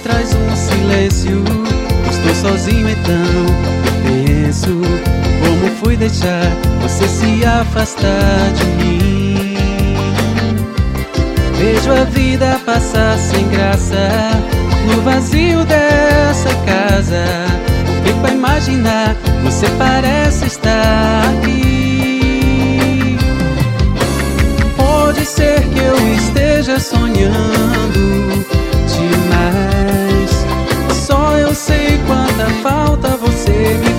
traz um silêncio. Estou sozinho então, penso como fui deixar você se afastar de mim. Vejo a vida passar sem graça no vazio dessa casa. Fico a imaginar, você parece estar aqui. Pode ser que eu esteja sonhando demais. Só eu sei quanta falta você me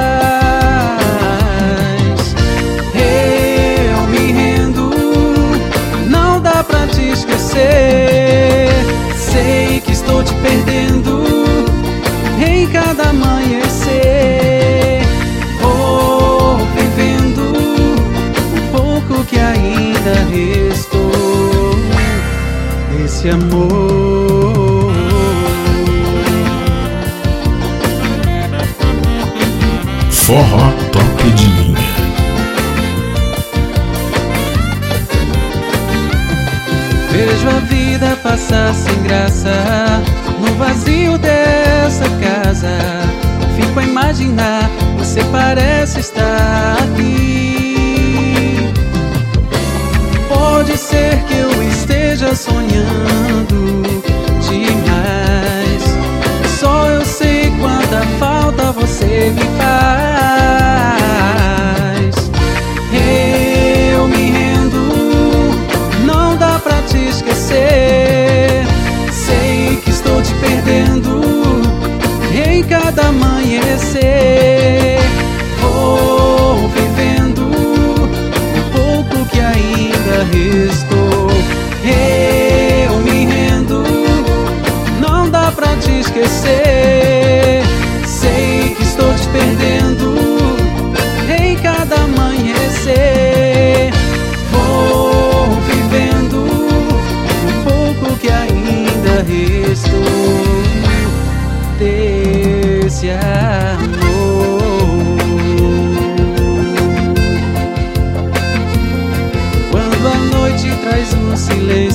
faz. Eu me rendo, não dá pra te esquecer. Sei que estou te perdendo em cada amanhecer. Vou vivendo o pouco que ainda restou desse amor. Forró Top de Linha. Vejo a vida passar sem graça no vazio dessa casa. Fico a imaginar, você parece estar aqui. Pode ser que eu esteja sonhando demais. Só eu sei quanta falta você me faz. Eu me rendo, não dá pra te esquecer. Sei que estou te perdendo em cada amanhecer. Vou vivendo o pouco que ainda restou. Eu me rendo, não dá pra te esquecer. Sei que estou te perdendo em cada amanhecer. Vou vivendo o pouco que ainda restou desse amor. Quando a noite traz um silêncio,